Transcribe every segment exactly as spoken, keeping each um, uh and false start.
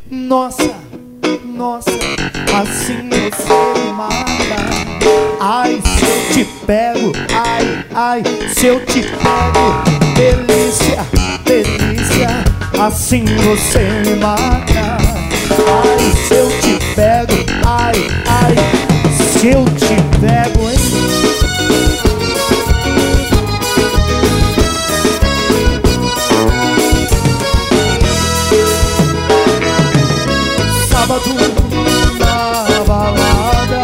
Nossa, nossa, assim você me mata. Ai, se eu te pego, ai, ai, se eu te pego. Delícia, delícia, assim você me mata. Ai, se eu te pego, ai, ai, se eu te pego, hein? Sábado na balada,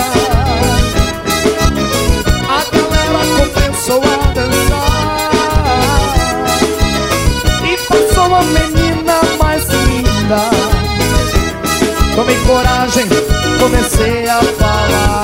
a galera começou a dançar e passou uma menina mais linda. Tomei coragem, comecei a falar.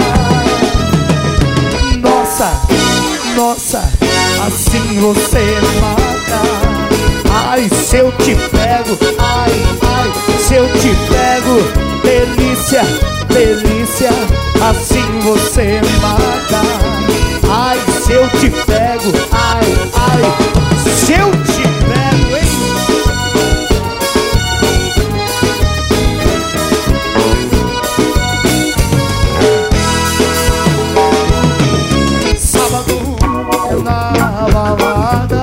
Nossa, nossa, assim você mata. Ai, se eu te pego, ai, ai, se eu te pego. Delícia, delícia, assim você mata. Ai, se eu te pego, ai, ai, se eu te pego, hein? Sábado na balada,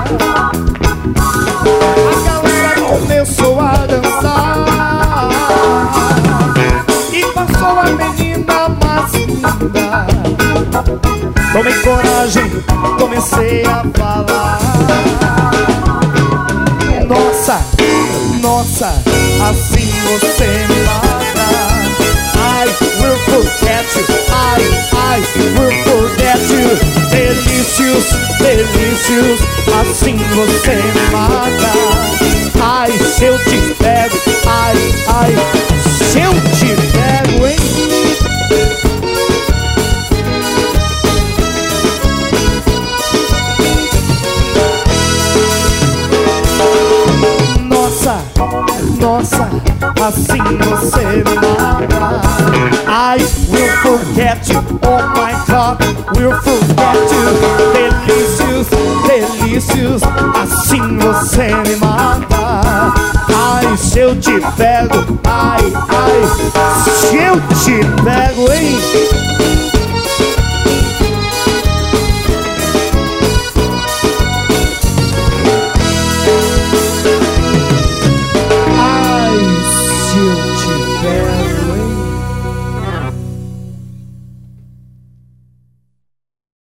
a galera começou a dançar e passou a menina mais linda. Tomei coragem, comecei a falar. Nossa, nossa, assim você me mata. I will forget you, I, I will forget you. Delícios, delícios, assim você me mata. Ai, se eu te pego, ai, ai, se eu te pego, hein? Nossa, nossa, assim você me mata. I will forget you, oh my God, will forget you. Delícios, delícios, assim você me mata. Ai, se eu te pego, ai, ai, se eu te pego, hein?